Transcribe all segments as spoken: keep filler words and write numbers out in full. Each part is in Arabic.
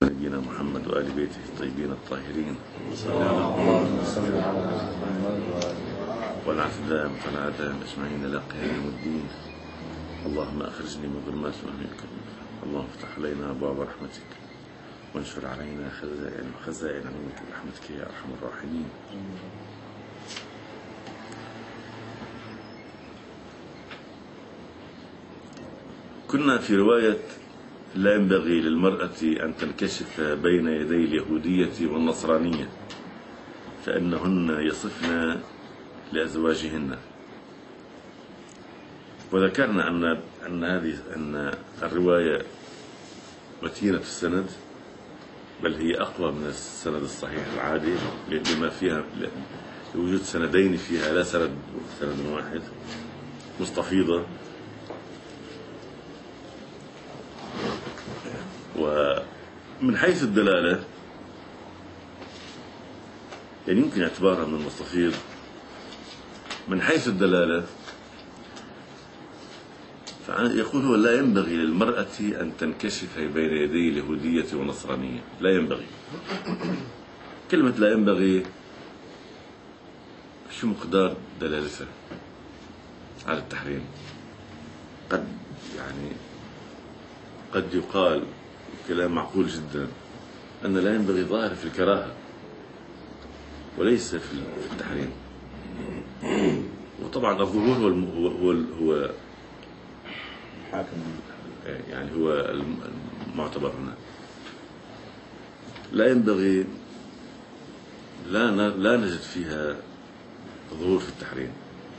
نبينا محمد وآل بيته الطيبين الطاهرين والعفو دائم فلا دائم أجمعين إلى قيام يوم الدين. اللهم أخرجني من ظلمات وهمك، اللهم افتح علينا أبواب رحمتك وانشر علينا خزائن خزائن علمك برحمتك يا أرحم الراحمين. كنا في رواية لا ينبغي للمرأة أن تنكشف بين يدي اليهودية والنصرانية فإنهن يصفن لأزواجهن، وذكرنا أن أن هذه أن الرواية متينة السند، بل هي أقوى من السند الصحيح العادي لما فيها لوجود سندين فيها لا سند سند واحد مستفيضة. ومن حيث الدلالة يعني يمكن اعتبارها من المستفيض. من حيث الدلالة يقول هو لا ينبغي للمرأة أن تنكشف بين يدي اليهودية والنصرانية. لا ينبغي، كلمة لا ينبغي شو مقدار دلالتها على التحريم؟ قد يعني قد يقال كلام معقول جدا أن لا ينبغي ظاهر في الكراهة وليس في التحريم. وطبعا الظهور هو هو هو حاكم يعني هو المعتبر هنا. لا ينبغي لا لا نجد فيها ظهور في التحريم.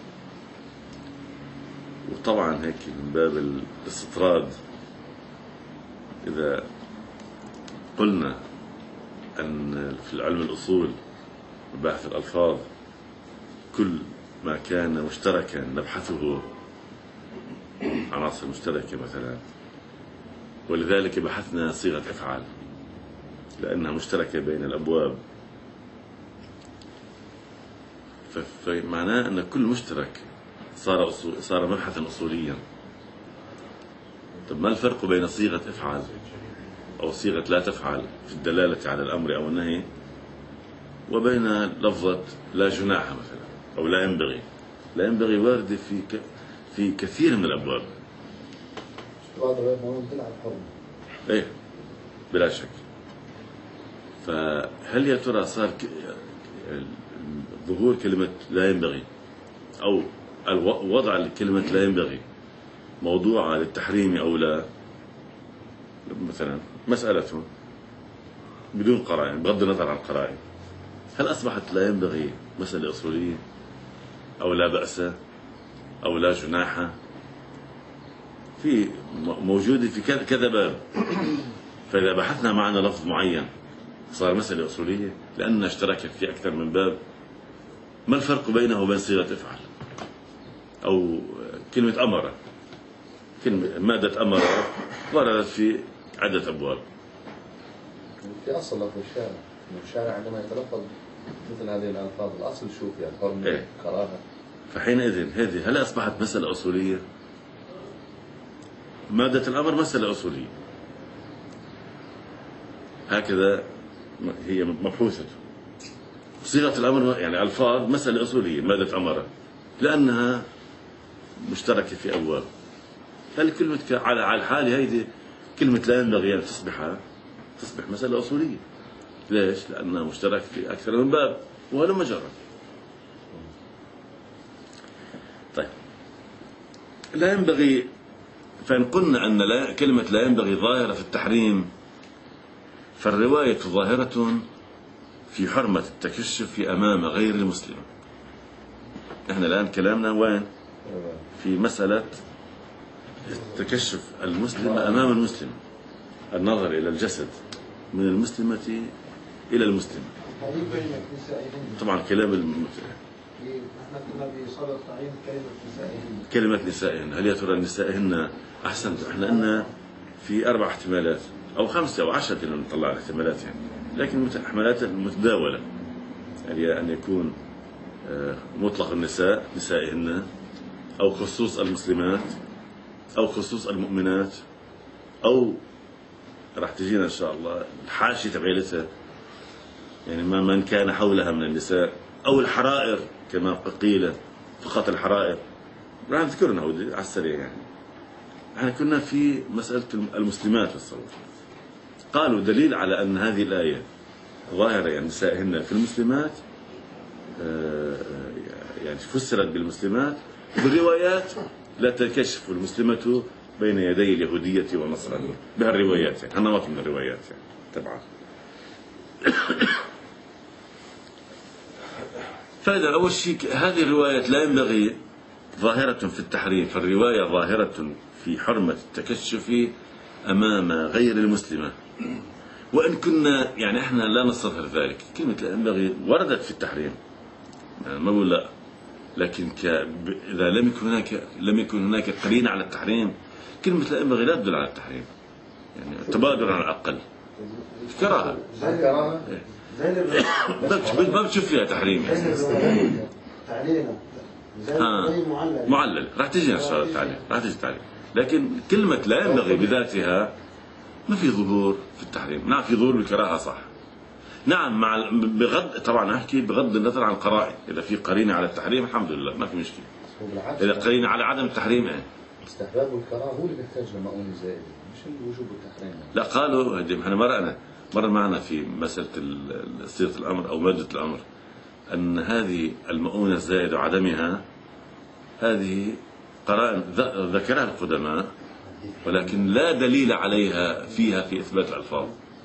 وطبعا هيك من باب الاستطراد إذا قلنا أن في العلم الأصول وبحث الألفاظ كل ما كان مشتركا نبحثه عناصر مشتركة مثلا، ولذلك بحثنا صيغة أفعال لأنها مشتركة بين الأبواب، فمعناه أن كل مشترك صار أصول صار مبحثا أصوليا. طب ما الفرق بين صيغة افعل أو صيغة لا تفعل في الدلالة على الأمر أو النهي وبين لفظة لا جناح مثلا أو لا ينبغي؟ لا ينبغي واردة في ك... في كثير من الأبواب. إيه بلا شك. فهل يا ترى صار ك... ظهور كلمة لا ينبغي أو وضع كلمة لا ينبغي موضوعة للتحريم أو لا؟ مثلا مسألة بدون قرائن بغض النظر عن القرائن، هل أصبحت لا ينبغي مسألة أصولية أو لا بأس أو لا جناح؟ في موجودة في كذا باب. فإذا بحثنا معنى لفظ معين صار مسألة أصولية لأننا اشتركت في أكثر من باب. ما الفرق بينه وبين صيغة افعل أو كلمة أمر؟ كلمة مادة أمر وردت في عدة أبواب. في أصل في الشارع، الشارع عندما يتلفظ مثل هذه الألفاظ الأصل شو فيها؟ الحرمة، إيه؟ كراهة. فحينئذ هذه هل أصبحت مسألة أصولية؟ مادة الأمر مسألة أصولية هكذا هي مبحوثة. صيغة الأمر يعني ألفاظ مسألة أصولية مادة أمر لأنها مشتركة في أبواب. هل كلمة على الحال هذه كلمة لا ينبغي أن تصبح تصبح مسألة أصولية؟ ليش؟ لأنها مشترك في أكثر من باب وهذا مجرد. طيب لا ينبغي، فإن قلنا أن لا كلمة لا ينبغي ظاهرة في التحريم فالرواية ظاهرة في حرمة التكشف أمام غير المسلم. نحن الآن كلامنا وين؟ في مسألة تكشف المسلم أمام المسلم، النظر إلى الجسد من المسلمة إلى المسلم. طبعا كلام الم... كلمة نسائهن، هل يا ترى نسائهن أحسن؟ احنا قلنا في أربع احتمالات أو خمسة أو عشرة إنه نطلع على احتمالات يعني، لكن احتمالات متداولة يعني أن يكون مطلق النساء نسائهن أو خصوص المسلمات أو خصوص المؤمنات أو راح تجينا إن شاء الله الحاشية تبعيلتها، يعني ما من كان حولها من النساء أو الحرائر كما قيل، فقط الحرائر. راح نذكرنا على السريع. يعني احنا كنا في مسألة المسلمات والصلاة، قالوا دليل على أن هذه الآية ظاهرة يعني نسائهن في المسلمات، يعني فسرت بالمسلمات، بالروايات لا تنكشف المسلمة بين يدي اليهودية والنصرانية، بهالروايات يعني هنوات من الروايات يعني طبعا. فإذا أول شيء هذه الروايات لا ينبغي ظاهرة في التحريم، فالرواية ظاهرة في حرمة التكشف أمام غير المسلمة، وإن كنا يعني إحنا لا نستظهر ذلك. كلمة لا ينبغي وردت في التحريم، يعني ما بقول لا، لكن ك... إذا لم يكن هناك لم يكن هناك قرينة على التحريم، كلمة لا ينبغي لا تدل على التحريم، يعني تبادر على الأقل كراهة. كراهة ما بتشوف فيها تحريم ها معلل. راح تجي إن شاء الله تعالى، راح تجي تعالى. لكن كلمة لا ينبغي بذاتها ما في ظهور في التحريم. نعم في ظهور بالكراهة صح، نعم مع بغض طبعا أحكي بغض النظر عن القرائن. إذا في قرينة على التحريم الحمد لله ما في مشكلة، إذا قرينة على عدم التحريم إيه استحباب والكراهة هو اللي بيحتاج لمؤونة زائدة، مش الوجوب والتحريم. لا قالوا احنا مرأنا مر معنا في مسألة صيغة الأمر أو مادة الأمر أن هذه المؤونة الزائدة وعدمها هذه قرائن ذكرها القدماء، ولكن لا دليل عليها فيها في إثبات الألفاظ.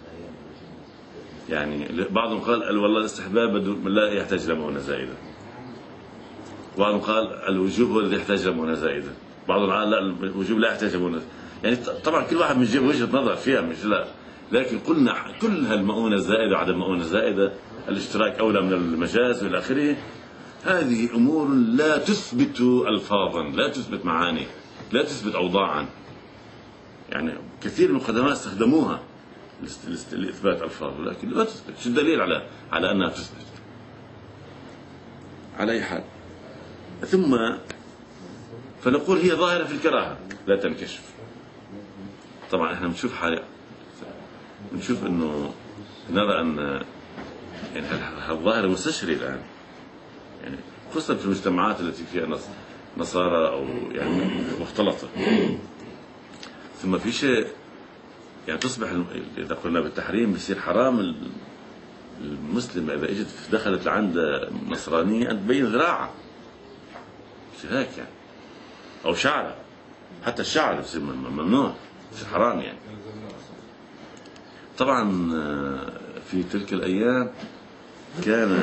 يعني بعضهم قال والله الاستحباب لا يحتاج إلى مؤونة زائدة، بعضهم قال الوجوب هو الذي يحتاج إلى مؤونة زائدة، بعضهم قال لا الوجوب لا يحتاج إلى مؤونة. يعني طبعا كل واحد بيجيب وجهة نظر فيها مش لا، لكن قلنا كل هالمؤونة الزائدة وعدم المؤونة الزائدة، الاشتراك أولى من المجاز والى آخره، هذه أمور لا تثبت ألفاظا، لا تثبت معاني، لا تثبت أوضاعا. يعني كثير من القدماء استخدموها لإثبات ألفاظ، لكن لا تثبت. شو الدليل على على أنها تثبت؟ على أي حال، ثم فنقول هي ظاهرة في الكراهة لا تنكشف. طبعا احنا بنشوف حالة بنشوف انه نرى ان يعني هالظاهرة مستشرية الآن، يعني خصوصا في المجتمعات التي فيها نصارى أو يعني مختلطة. ثم في شيء يعني تصبح إذا قلنا بالتحريم بيصير حرام المسلم إذا اجت دخلت لعند نصرانية أن تبين ذراعها مش هيك يعني، أو شعره، حتى الشعر بيصير ممنوع، بيصير حرام يعني. طبعا في تلك الأيام كان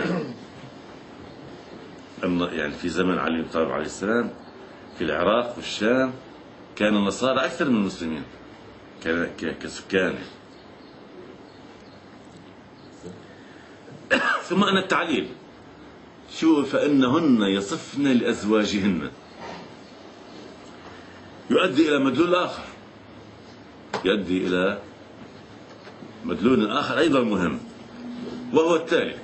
يعني في زمن علي بن طالب عليه السلام في العراق والشام كان النصارى أكثر من المسلمين كسكان. ثم أن التعليل شو فإنهن يصفن لأزواجهن يؤدي إلى مدلول آخر، يؤدي إلى مدلول آخر أيضا مهم، وهو التالي: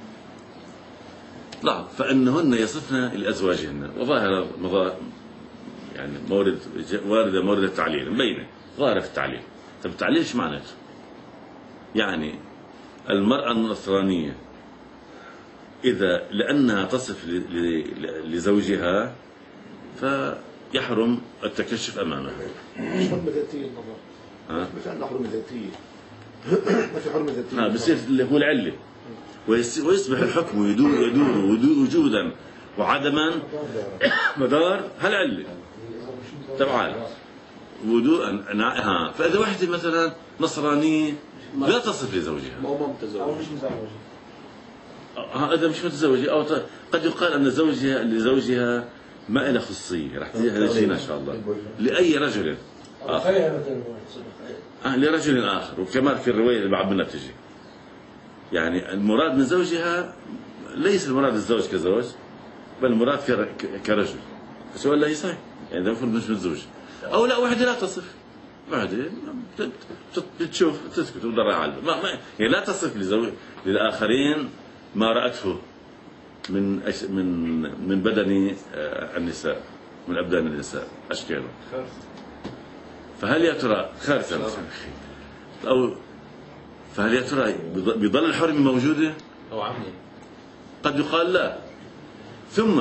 لا فإنهن يصفن لأزواجهن، وظاهر يعني مورد واردة مورد التعليل مبينة ظاهرة في التعليل. طب التعليل ايش معناته؟ يعني المرأة النصرانية إذا لأنها تصف لزوجها فيحرم التكشف أمامها. مش حرمة ذاتية النظر، مش عندنا حرمة ذاتية، ما في حرمة ذاتية. ها بصير اللي هو العلة، ويصبح الحكم يدور يدور وجودا وعدما مدار هالعلة تبعال وضوء. ها فإذا واحدة مثلا نصرانية لا تصف لزوجها، ما هو متزوج، مش متزوج، هذا مش متزوجة، أو قد يقال أن زوجها لزوجها ما له خصية، راح تجينا إن شاء الله لأي رجل آخر، آه لرجل آخر. وكمان في الرواية اللي بعد منها بتجي يعني المراد من زوجها ليس المراد الزوج كزوج، بل المراد كرجل. فسؤال لا يصح يعني ده المفروض مش متزوج. أو لا واحدة لا تصف، واحدة بتشوف تسكت وتضر على ما ما يعني لا تصف لزوج للآخرين ما رأته من من من بدن النساء، من أبدان النساء أشكاله. فهل يا ترى خارثة أو فهل يا ترى بيضل الحرمة موجودة؟ أو عمي قد يقال لا. ثم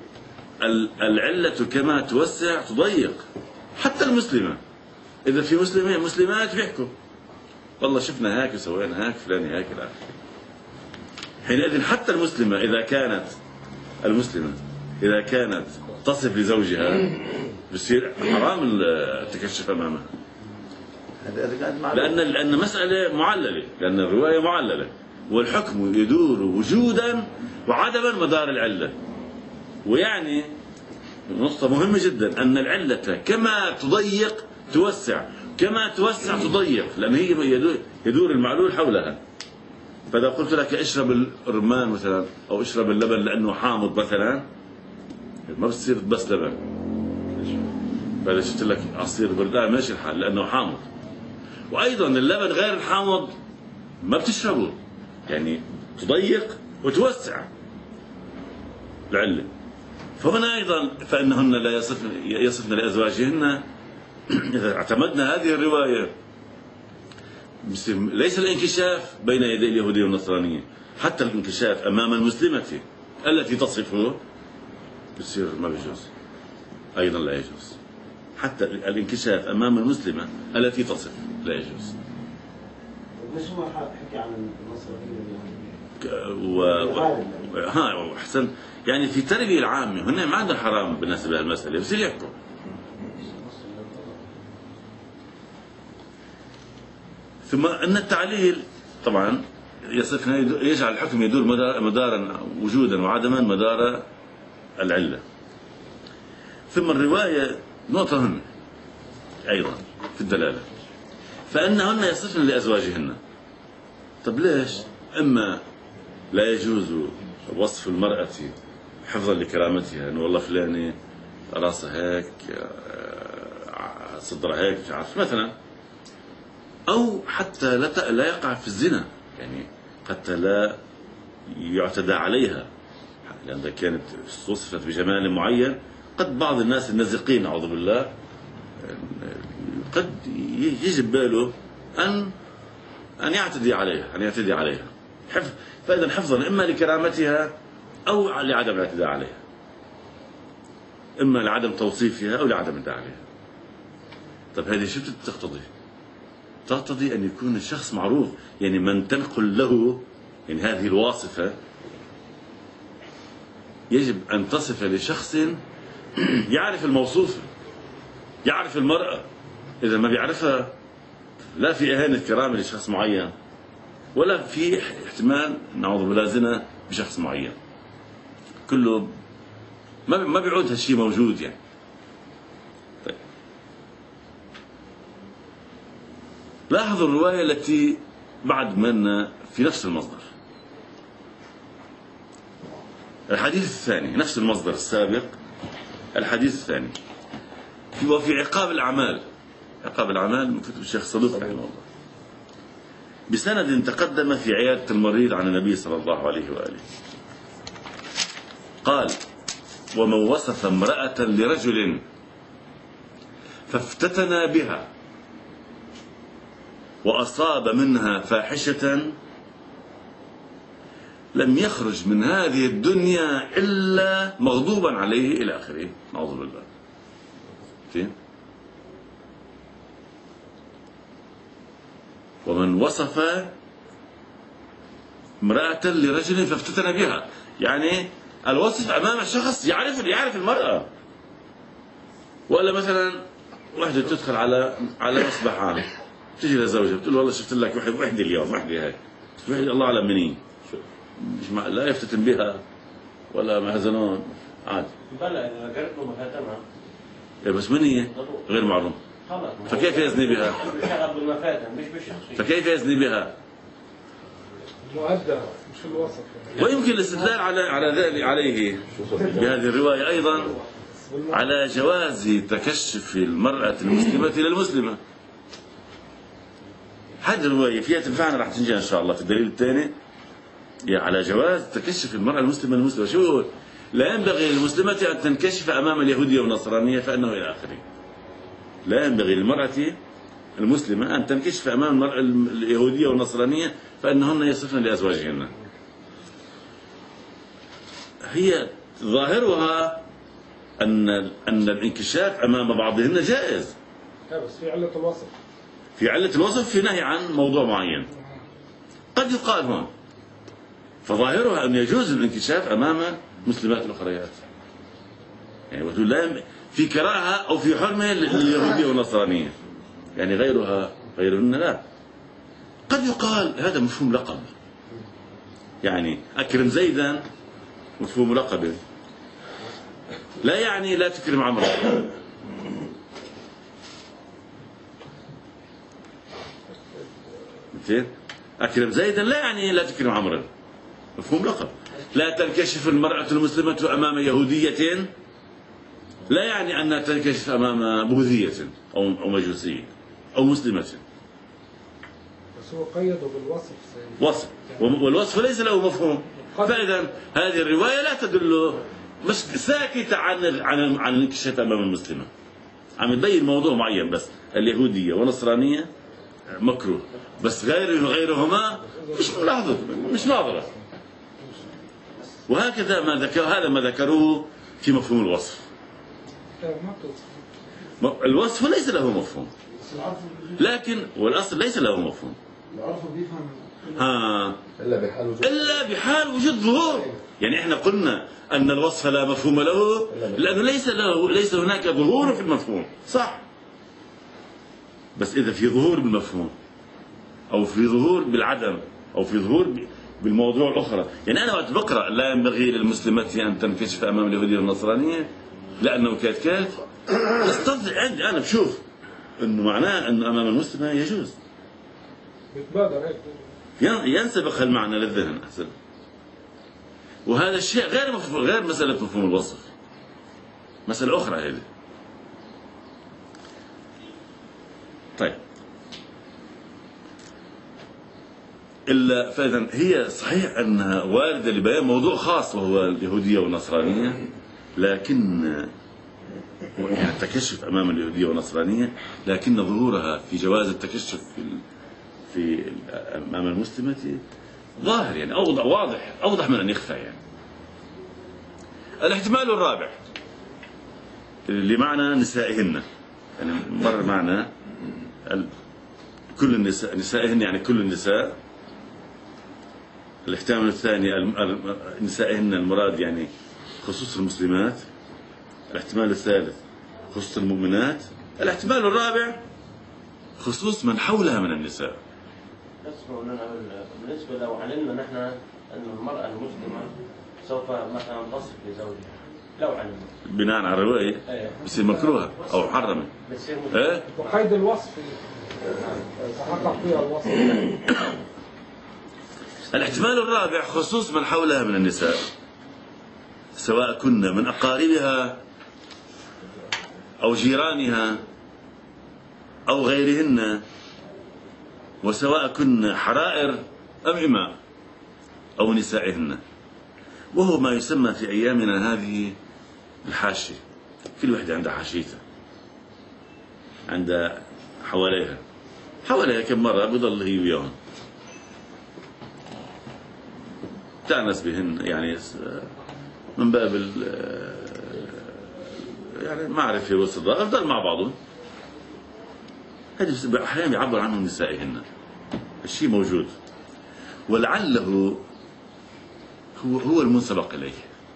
العلة كما توسع تضيق. حتى المسلمة إذا في مسلمين مسلمات بيحكوا والله شفنا هيك وسوينا هيك فلان هيك الآن. حينئذ حتى المسلمة إذا كانت المسلمة إذا كانت تصف لزوجها بصير حرام التكشف أمامها، لأن لأن مسألة معللة، لأن الرواية معللة والحكم يدور وجودا وعدما مدار العلة. ويعني نقطة مهمة جدا أن العلة كما تضيق توسع، كما توسع تضيق، لأن هي يدور المعلول حولها. فإذا قلت لك اشرب الرمان مثلا أو اشرب اللبن لأنه حامض مثلا ما بتصير بس لبن. فإذا شفت لك عصير بردان ماشي الحال لأنه حامض. وأيضا اللبن غير الحامض ما بتشربه، يعني تضيق وتوسع العلة. فهنا أيضا فإنهن لا يصفن, يصفن لأزواجهن إذا اعتمدنا هذه الرواية ليس الانكشاف بين يدي اليهودية والنصرانية، حتى الانكشاف أمام المسلمة التي تصفه بصير ما بيجوز، أيضا لا يجوز. حتى الانكشاف أمام المسلمة التي تصف لا يجوز. ليش ما حكي عن النصرانية و... و... ها أحسن، يعني في التربية العامة هن ما عندهم حرام بالنسبة لهالمسألة بس يحكوا. ثم أن التعليل طبعا يصفنا يجعل الحكم يدور مدارا وجودا وعدما مدار العلة. ثم الرواية نقطة هنا أيضا في الدلالة، فأنهن يصفن لأزواجهن. طب ليش؟ إما لا يجوز وصف المرأة حفظا لكرامتها أنه والله فلانة راسها هيك صدرها هيك مش عارف مثلا، أو حتى لا لا يقع في الزنا، يعني حتى لا يعتدى عليها، لأن إذا كانت وصفت بجمال معين قد بعض الناس النزقين أعوذ بالله قد يجب باله أن أن يعتدي عليها، أن يعتدي عليها. حفظ فإذا حفظا إما لكرامتها أو لعدم الاعتداء عليها، إما لعدم توصيفها أو لعدم الاعتداء عليها. طب هذه شو تقتضي؟ تقتضي أن يكون الشخص معروف، يعني من تنقل له يعني هذه الواصفة يجب أن تصف لشخص يعرف الموصوف، يعرف المرأة. إذا ما بيعرفها لا في إهانة كرامة لشخص معين ولا في احتمال نعوذ بالله زنا بشخص معين، كله ما ما بيعود هالشيء موجود يعني. طيب لاحظوا الرواية التي بعد منا في نفس المصدر، الحديث الثاني نفس المصدر السابق، الحديث الثاني في وفي عقاب الأعمال، عقاب الأعمال من كتب الشيخ صدوق رحمه الله، بسند تقدم في عيادة المريض عن النبي صلى الله عليه وآله قال: ومن وصف امرأة لرجل فافتتن بها وأصاب منها فاحشة لم يخرج من هذه الدنيا إلا مغضوبا عليه إلى آخره. نعوذ بالله. فين؟ ومن وصف امرأة لرجل فافتتن بها، يعني الوصف أمام الشخص يعرف يعرف المرأة. ولا مثلا واحدة تدخل على على مصباح عام، تجي لزوجها بتقول له والله شفت لك وحده وحده اليوم وحده هيك وحده الله أعلم منين، مش مع... لا يفتتن بها ولا محزنون عادي. بلى إذا قالت له مفاتنها إيه بس من هي؟ غير معلوم. فكيف يزني بها؟ فكيف يزني بها؟ مؤدى مش الوصف. ويمكن الاستدلال على على ذلك عليه بهذه الرواية أيضا على جواز تكشف المرأة المسلمة للمسلمة. هذه الرواية فيها تنفعنا، راح تنجي إن شاء الله في الدليل الثاني على جواز تكشف المرأة المسلمة للمسلمة. شو لا ينبغي للمسلمة أن تنكشف أمام اليهودية والنصرانية فإنه إلى آخره. لا ينبغي للمرأة المسلمة أن تنكشف أمام المرأة اليهودية والنصرانية فإنهن يصفن لأزواجهن. هي ظاهرها أن أن الانكشاف أمام بعضهن جائز. بس في علة الوصف. في علة الوصف في نهي عن موضوع معين. قد يقال هون فظاهرها أن يجوز الانكشاف أمام مسلمات الأخريات. يعني وتقول لا في كراهة أو في حرمة لليهودية والنصرانية. يعني غيرها غيرهن لا. قد يقال هذا مفهوم لقب. يعني أكرم زيدا مفهوم لقب لا يعني لا تكرم عمرو. أكرم زيدا لا يعني لا تكرم عمرو، مفهوم لقب. لا تنكشف المرأة المسلمة أمام يهودية لا يعني أنها تنكشف أمام بوذية أو مجوسية أو مسلمة. بس هو قيده بالوصف. وصف، والوصف ليس له مفهوم. فإذا هذه الرواية لا تدل، مش ساكتة عن عن عن الانكشاف أمام المسلمة، عم تبين موضوع معين بس. اليهودية والنصرانية مكروه، بس غير غيرهما مش ملاحظة، مش ناظرة. وهكذا ما ذكر هذا ما ذكروه في مفهوم الوصف. الوصف ليس له مفهوم، لكن والأصل ليس له مفهوم. العرف بيفهم ها إلا بحال وجود إلا بحال وجود ظهور. يعني احنا قلنا أن الوصف لا مفهوم له لأنه ليس له ليس هناك ظهور في المفهوم، صح؟ بس إذا في ظهور بالمفهوم أو في ظهور بالعدم أو في ظهور بالموضوع الأخرى. يعني أنا وقت بقرأ لا ينبغي للمسلمات أن تنكشف أمام اليهودية والنصرانية لأنه كات كات استطلع عندي أنا بشوف إنه معناه إنه أمام المسلمة يجوز. بيتبادر هيك ينسبق المعنى للذهن أحسن. وهذا الشيء غير مفهوم، غير مسألة مفهوم الوصف، مسألة أخرى هذه. طيب إلا فإذا هي صحيح أنها واردة لبيان موضوع خاص وهو اليهودية والنصرانية، لكن يعني التكشف أمام اليهودية والنصرانية، لكن ظهورها في جواز التكشف في في أمام المسلمة ظاهر، يعني أوضح واضح أوضح من أن يخفى. يعني الاحتمال الرابع لمعنى نسائهن، يعني مر معنى كل النساء نسائهن يعني كل النساء. الاحتمال الثاني نسائهن المراد يعني خصوص المسلمات. الاحتمال الثالث خصوص المؤمنات. الاحتمال الرابع خصوص من حولها من النساء. بالنسبة لو علمنا نحن أن المرأة المسلمة سوف مثلا تصف لزوجها، لو علمنا بناء على الرواية بصير مكروهة أو محرمة. إيه؟ وقيد الوصف تحقق فيها الوصف. الاحتمال الرابع خصوص من حولها من النساء، سواء كنا من أقاربها أو جيرانها أو غيرهن، وسواء كن حرائر أم إماء أو نسائهن، وهو ما يسمى في أيامنا هذه الحاشية. كل واحدة عندها حاشيتها، عندها حواليها حواليها كم مرة بضل هي وياهم تأنس بهن، يعني من باب يعني معرفة والصداقة، أفضل مع بعضهم. هذه أحيانا يعبر عنهم نسائهن، الشيء موجود، ولعله هو هو المنسبق إليه.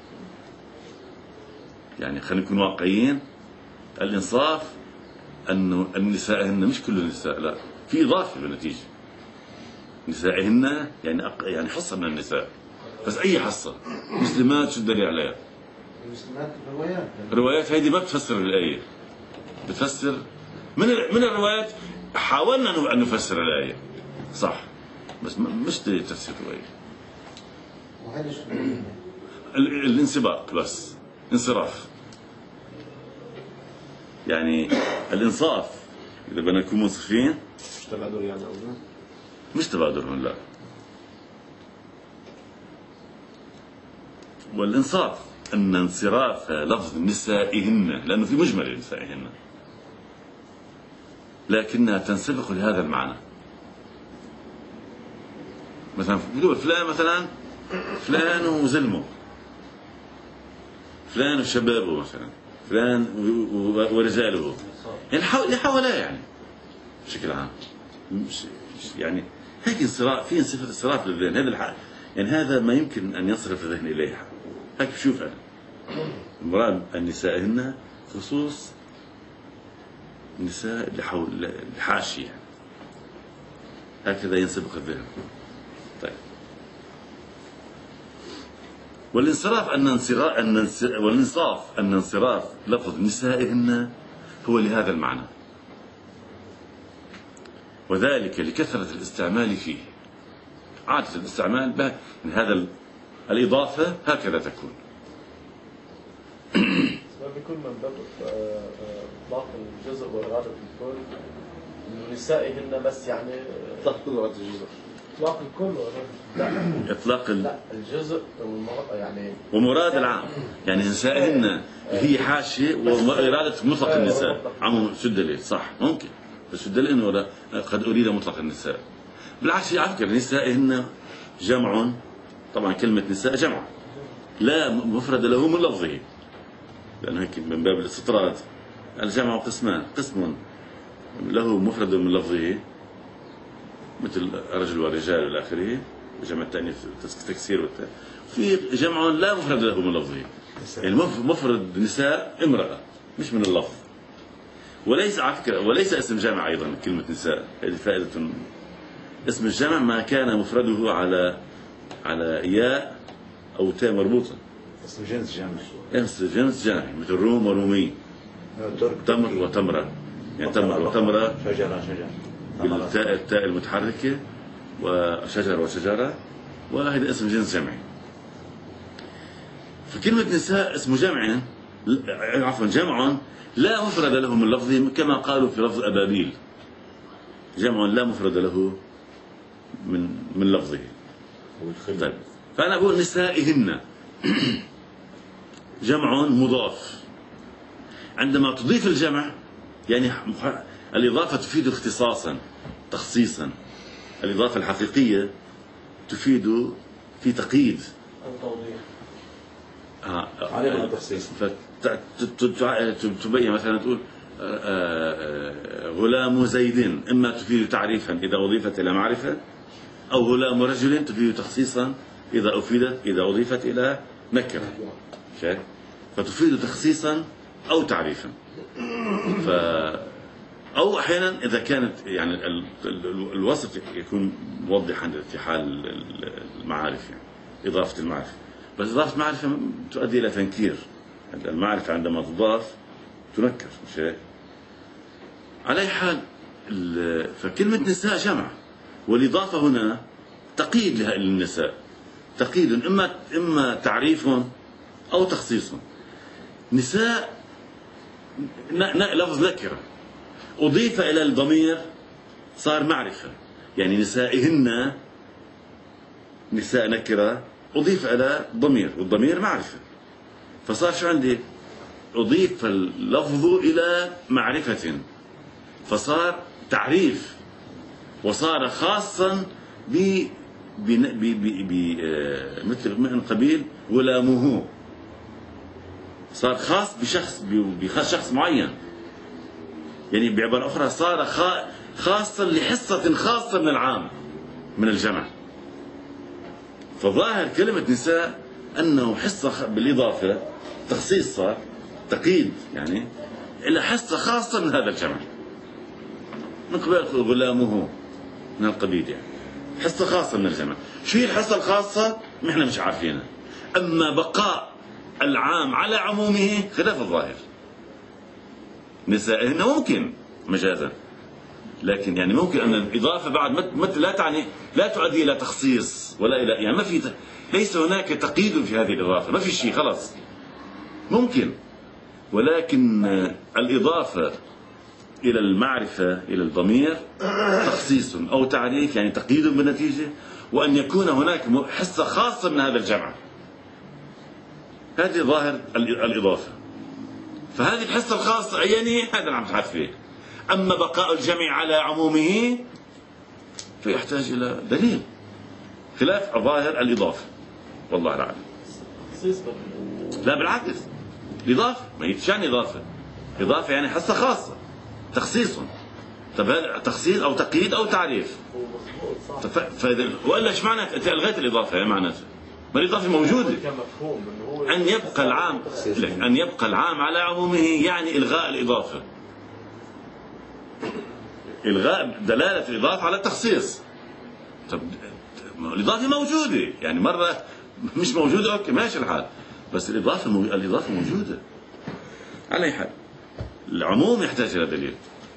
يعني خلينا نكون واقعيين، الإنصاف أنه النسائهن مش كل النساء، لا، في إضافة بالنتيجة. نسائهن يعني أق... يعني حصة من النساء، بس أي حصة مسلمات شو الدليل عليها؟ المسلمات الروايات الروايات هذه ما بتفسر الآية، بتفسر من من الروايات. حاولنا أن نفسر الآية صح، بس مش تفسير الرواية. وهذا شو الانسباق، بس انصراف. يعني الإنصاف إذا بدنا نكون منصفين مش تبادر يعني أولا، مش تبادرهم، لا، والإنصاف أن انصراف لفظ نسائهن، لأنه في مجمل نسائهن، لكنها تنسبق لهذا المعنى. مثلا بيقول فلان مثلا فلان وزلمه، فلان وشبابه مثلا، فلان ورجاله، يعني اللي حواليه يعني بشكل عام. يعني هيك انصراف، في انصراف للذهن. هذا الحق يعني هذا ما يمكن ان ينصرف الذهن اليه. هيك بشوف انا. المراد النساء هن خصوص النساء اللي حول الحاشيه يعني. هكذا ينسبق الذهن. طيب. والانصراف أن انصراف أن والانصاف أن انصراف لفظ نسائهن هو لهذا المعنى، وذلك لكثرة الاستعمال فيه. عادة الاستعمال به من هذا الإضافة هكذا تكون. ما بيكون من باب إطلاق الجزء وإرادة الكل نسائهن، بس يعني إطلاق كل وإرادة الجزء، إطلاق الكل وإرادة إطلاق ال... لا الجزء يعني ومراد العام، يعني نسائهن هي حاشية وإرادة مطلق النساء عموما. شو الدليل؟ صح ممكن، بس شو الدليل إنه ولا قد أريد مطلق النساء؟ بالعكس على فكرة نسائهن جمع، طبعا كلمة نساء جمع لا مفرد له من لفظه، لأنه هيك من باب الاستطراد. الجمع قسمان، قسم له مفرد من لفظه مثل الرجل والرجال والى اخره، جمع التأنيث تكسير والتأ. في جمع لا مفرد له من لفظه، يعني مفرد نساء امرأة مش من اللفظ. وليس على فكرة وليس اسم جامع أيضا كلمة نساء. هذه فائدة. اسم الجمع ما كان مفرده على على ياء أو تاء مربوطة. اسم جنس جامع. اسم جنس جامع مثل روم ورومي، تمر وتمرة، يعني تمر وتمرة، شجرة شجرة بالتاء التاء المتحركة، وشجرة وشجرة، وهذا اسم جنس جمعي. فكلمة نساء اسم جمع، عفوا جمع لا مفرد له من لفظه، كما قالوا في لفظ أبابيل، جمع لا مفرد له من من لفظه. طيب. فأنا أقول نسائهن جمع مضاف. عندما تضيف الجمع يعني الإضافة تفيد اختصاصا تخصيصا. الإضافة الحقيقية تفيد في تقييد أو توضيح. آه عليها التخصيص. فتبين مثلا تقول غلام زيد، إما تفيد تعريفا إذا أضيفت إلى معرفة، أو غلام رجل تفيد تخصيصا إذا أفيدت إذا أضيفت إلى نكرة. فتفيد تخصيصا أو تعريفا. ف أو أحيانا إذا كانت يعني الوصف يكون موضحا في حال المعارف، يعني إضافة المعرفة. بس إضافة المعرفة تؤدي إلى تنكير. المعرفة عندما تضاف تنكر، مش هيك؟ على أي حال فكلمة نساء جمع، والإضافة هنا تقييد للنساء، تقييد إما إما تعريف أو تخصيص. نساء لفظ نكرة أضيف إلى الضمير صار معرفة، يعني نسائهن نساء نكرة أضيف إلى ضمير، والضمير معرفة، فصار شو عندي؟ أضيف اللفظ إلى معرفة فصار تعريف، وصار خاصا ب مثل من قبيل غلامه، صار خاص بشخص بشخص معين، يعني بعبارة أخرى صار خاصا لحصة خاصة من العام من الجمع. فظاهر كلمة نساء أنه حصة بالإضافة تخصيص، صار تقييد يعني إلى حصة خاصة من هذا الجمع، من قبل غلامه من القبيل، يعني حصة خاصة من الجمع. شو هي الحصة الخاصة؟ نحن مش عارفينها. أما بقاء العام على عمومه خلاف الظاهر. نسائهن ممكن مجازا، لكن يعني ممكن أن الإضافة بعد مثل لا تعني لا تؤدي إلى تخصيص ولا إلى يعني ما في، ليس هناك تقييد في هذه الإضافة، ما في شيء خلاص ممكن. ولكن الإضافة إلى المعرفة إلى الضمير تخصيص أو تعريف، يعني تقييد بالنتيجة، وأن يكون هناك حصة خاصة من هذا الجمع. هذه ظاهر الإضافة. فهذه الحصة الخاصة يعني هذا اللي عم تحدث فيه. أما بقاء الجمع على عمومه فيحتاج إلى دليل، خلاف ظاهر الإضافة والله أعلم. لا بالعكس، الإضافة ما هي شان إضافة، إضافة يعني حصة خاصة، تخصيص. طب هذا تخصيص أو تقييد أو تعريف. فإذا وإلا إيش معنى أنت ألغيت الإضافة؟ يعني معناتها ما الإضافة موجودة. أن يبقى العام أن يبقى العام على عمومه يعني إلغاء الإضافة، إلغاء دلالة الإضافة على التخصيص. طب الإضافة موجودة، يعني مرة مش موجودة أوكي ماشي الحال، بس الإضافة مو... الإضافة موجودة على أي حال. العموم يحتاج إلى دليل.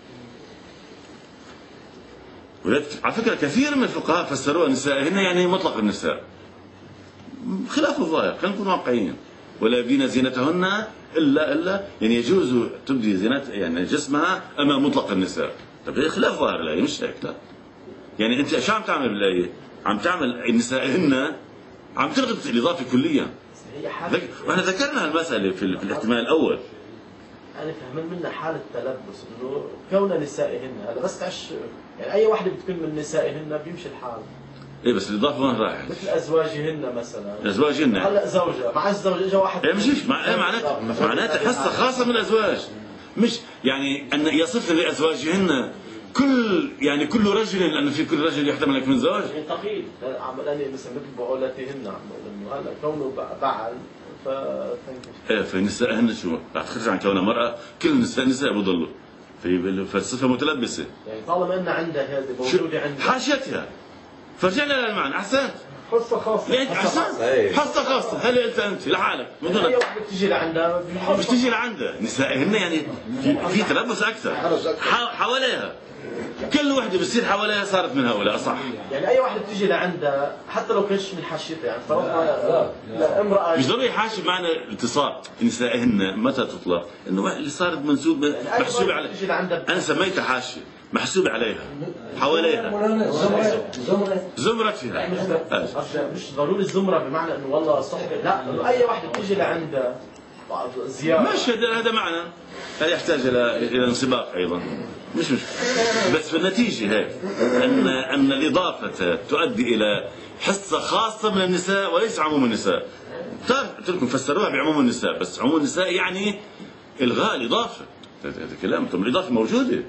على فكرة كثير من الفقهاء فسروها نسائهن يعني مطلق النساء، خلاف الظاهر. خلينا نكون واقعيين. ولا يبدين زينتهن إلا إلا يعني يجوز تبدي زينت يعني جسمها أمام مطلق النساء. طب هي خلاف ظاهر الآية، مش هيك لا. يعني أنت شو عم تعمل بالآية؟ عم تعمل نسائهن، عم تلغي الإضافة كليا. واحنا ذكرنا المسألة في الاحتمال الأول. أنا فهمت منها حالة تلبس إنه كون نسائهن هذا بس تعش يعني أي واحدة بتكون من نسائهن بيمشي الحال. إيه بس الإضافة وين رايحة؟ مثل أزواجهن مثلا. أزواجهن. هلا زوجة مع الزوجة إجا واحد. إيه مش مع معناتها معناتها حصة خاصة من الأزواج، مش يعني أن يصف لأزواجهن كل يعني كل رجل، لأن في كل رجل يحتمل يكون زوج. يعني تقييد عم أنا مثلا مثل بعولتهن عم إنه هلا كونه بعل فتنكش. إيه في نسائهن شو؟ رح تخرج عن كونها مرأة، كل النساء نساء بضلوا في فلسفة متلبسة. يعني طالما أن عندها هذه موجودة عندها. حاشيتها. فرجعنا للمعنى أحسنت. حصة خاصة. ليه أحسنت؟ حصة خاصة، هل قلت أنت لحالك؟ من دون. أي واحدة بتيجي لعندها. مش تيجي لعندها، نسائهن يعني في, في تلبس أكثر. حواليها. كل وحده بتصير حواليها صارت من هؤلاء صح. يعني اي وحده بتيجي لعندها حتى لو كانش من حاشيتها يعني فرضنا امراه مش ضروري حاشي معنى الاتصال. نسائهن متى تطلق؟ انه اللي صارت منسوب يعني محسوب عليها. انا سميتها حاشيه محسوب عليها حواليها زمرتها. مش ضروري الزمره بمعنى انه والله صحبه، لا انه اي وحده بتيجي لعندها زياره. ماشي هذا معنى، هذا يحتاج الى الى انسباق ايضا. مش مش بس في النتيجة هيك أن أن الإضافة تؤدي إلى حصة خاصة من النساء وليس عموم النساء. قلت لكم فسروها بعموم النساء، بس عموم النساء يعني إلغاء الإضافة. هذا كلام. طب الإضافة موجودة،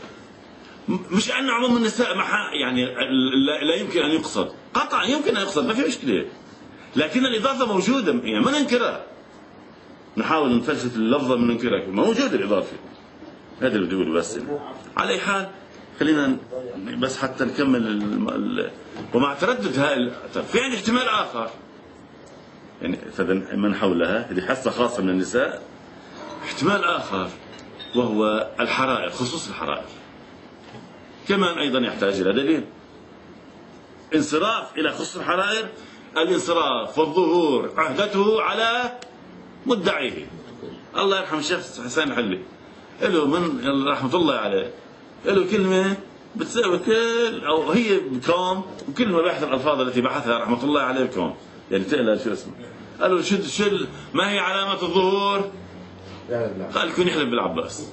مش أن عموم النساء يعني لا يمكن أن يقصد. قطعا يمكن أن يقصد ما في مشكلة، لكن الإضافة موجودة يعني ما ننكرها. نحاول نفلسف اللفظة من ننكرها، موجودة الإضافة. هذا اللي بدي اقوله. بس على اي حال خلينا بس حتى نكمل ال... ومع تردد هاي في عندي احتمال اخر يعني فذا من حولها هذه حصه خاصه من النساء. احتمال اخر وهو الحرائر، خصوص الحرائر كمان ايضا يحتاج الى دليل. انصراف الى خصوص الحرائر، الانصراف والظهور عهدته على مدعيه. الله يرحم الشيخ حسين الحلي له من رحمة الله عليه له كلمة بتساوي كل أو هي بكم وكل ما بحث الألفاظ التي بحثها رحمة الله عليه بكم يعني تقلل شو اسمه. قالوا شد شل ما هي علامة الظهور؟ قال يكون يحلف بالعباس،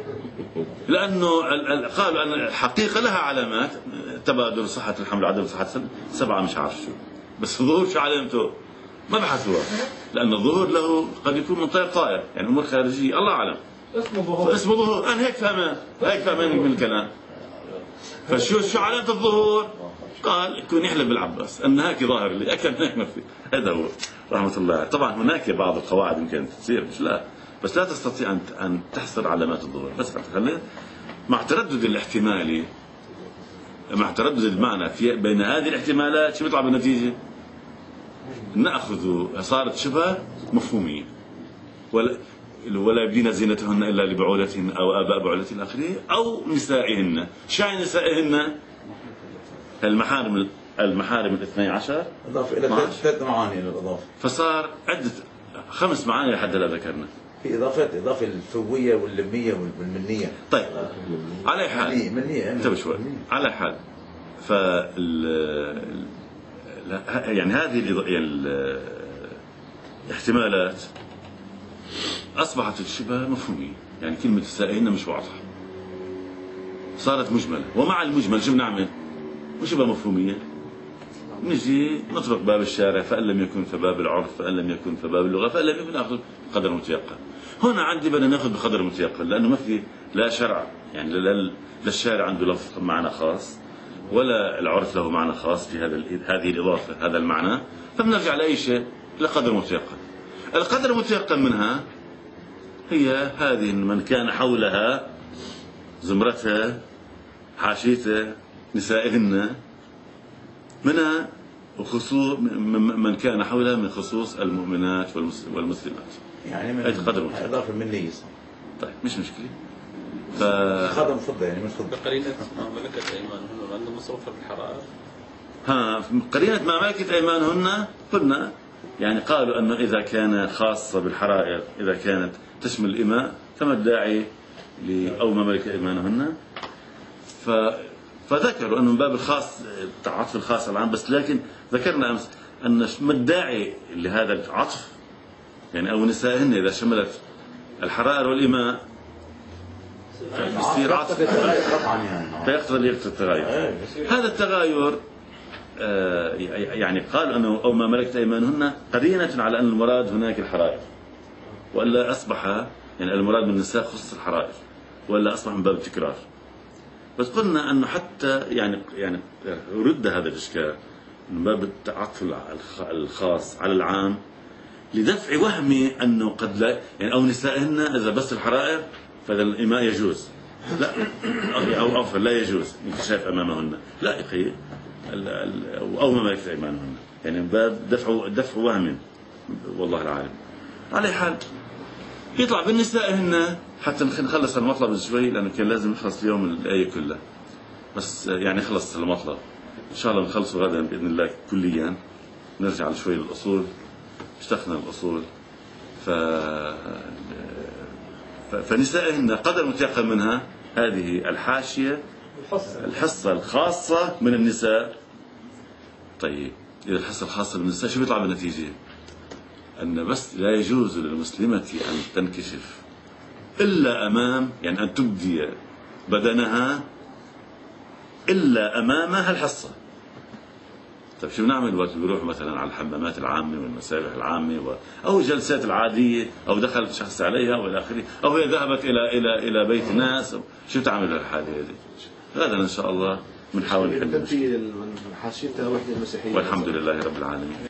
لأنه قالوا أن الحقيقة لها علامات، تبادل صحة الحمل عدم صحة سبعة مش عارف شو، بس الظهور شو علامته؟ ما بحثوها، لأن الظهور له قد يكون من طير طائر يعني أمور خارجية الله أعلم. اسمه ظهور. اسمه ظهور. أنا هيك فهمان هيك فهمان من الكلام. فشو شو علامة الظهور؟ قال يكون يحلف بالعباس أن هيك ظاهر لي أكثر من هيك ما في. هذا هو رحمة الله عليه. طبعا هناك بعض القواعد يمكن تصير مش لا، بس لا تستطيع أن أن تحصر علامات الظهور. بس خلينا مع تردد الاحتمالي، مع تردد المعنى في بين هذه الاحتمالات شو بيطلع بالنتيجة؟ نأخذ صارت شبه مفهومية. ولا ولا يبدين زينتهن الا لبعولتهن او اباء بعولتهن الاخرين او نسائهن. شاي نسائهن المحارم المحارم الاثني عشر اضافه الى ثلاث معاني للاضافه، فصار عده خمس معاني لحد لا ذكرنا. في اضافات اضافه الفويه واللميه والمنيه. طيب على حال منيه انتبه شوي على حال ف يعني هذه الاحتمالات أصبحت الشبه مفهومية. يعني كلمة السائهن مش واضحة صارت مجملة، ومع المجمل شو بنعمل؟ وش يبقى مفهومية؟ نجي نطرق باب الشارع، فإن لم يكن فباب العرف، فإن لم يكن فباب اللغة، فإن لم يكن نأخذ بقدر متيقن. هنا عندي بدنا نأخذ بقدر متيقن، لأنه ما في لا شرع، يعني لا لا الشارع عنده لفظ معنى خاص، ولا العرف له معنى خاص في هذا هذه الإضافة هذا المعنى، فبنرجع لأي شيء لقدر متيقن. القدر المتيقن منها هي هذه من كان حولها زمرتها حاشيتها نسائهن منها وخصوص من كان حولها من خصوص المؤمنات والمسلمات. يعني من قدر متيقن. إضافة من ليس. طيب مش مشكلة. ف خدم فضة يعني مش فضة. بقرينة ما ملكت أيمانهن عندهم مصروف الحرائر. ها قرينة ما ملكت أيمانهن قلنا يعني قالوا أنه إذا كان خاصة بالحرائر إذا كانت تشمل الإماء فما الداعي أو ما ملكت أيمانهن. ف فذكروا أنه من باب الخاص عطف الخاص على العام، بس لكن ذكرنا أمس أن ما الداعي لهذا العطف يعني أو نسائهن إذا شملت الحرائر والإماء فيصير عطف فيقتضي التغاير. هذا التغاير آه يعني قال أنه أو ما ملكت أيمانهن قرينة على أن المراد هناك الحرائر، وإلا أصبح يعني المراد من النساء خصوص الحرائر، وإلا أصبح من باب التكرار. بس قلنا أنه حتى يعني يعني رد هذا الإشكال من باب عطف الخاص على العام لدفع وهمي أنه قد لا يعني أو نسائهن إذا بس الحرائر فإذا الإماء يجوز، لا أو أو لا يجوز انكشاف أمامهن، لا يا أخي أو ما ملكت أيمانهن، يعني من باب دفع دفع وهم والله العالم. على حال يطلع بالنسائهن حتى نخلص المطلب شوي لأنه كان لازم نخلص اليوم الآية كلها، بس يعني خلص المطلب إن شاء الله نخلصه غدا بإذن الله كليا. نرجع شوي للأصول، اشتقنا الأصول. ف فنسائهن قدر متيقن منها هذه الحاشية الحصة الخاصة من النساء. طيب إذا الحصة الخاصة من النساء شو بيطلع بالنتيجة؟ أن بس لا يجوز للمسلمة أن تنكشف إلا أمام يعني أن تبدي بدنها إلا أمام هالحصة. طيب شو بنعمل وقت بيروح مثلا على الحمامات العامة والمسابح العامة و... أو الجلسات العادية أو دخل شخص عليها وإلى آخره، أو هي ذهبت إلى إلى إلى بيت ناس، شو بتعمل هالحالة هذه؟ غدا إن شاء الله بنحاول نحل المشكلة. حاشيتها وحدة المسيحية والحمد لله رب العالمين.